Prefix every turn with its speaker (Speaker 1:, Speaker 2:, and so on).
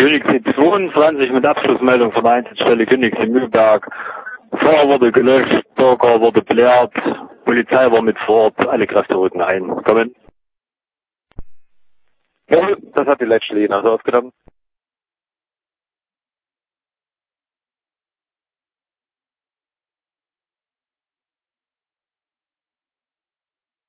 Speaker 1: Königssee 22 mit Abschlussmeldung von der Einsatzstelle Königssee Mühlberg. Feuer wurde gelöscht, Bürger wurde belehrt, Polizei war mit vor Ort, alle Kräfte rücken ein. Kommen.
Speaker 2: Ja, das hat die letzte Linie also aufgenommen.